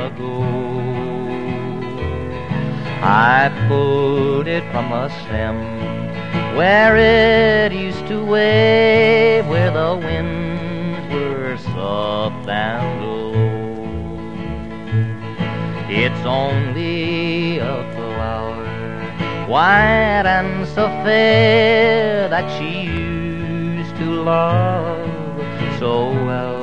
ago. I pulled it from a stem where it used to wave, where the winds were soft and low. It's only a flower, white and so fair, that she used to love so well.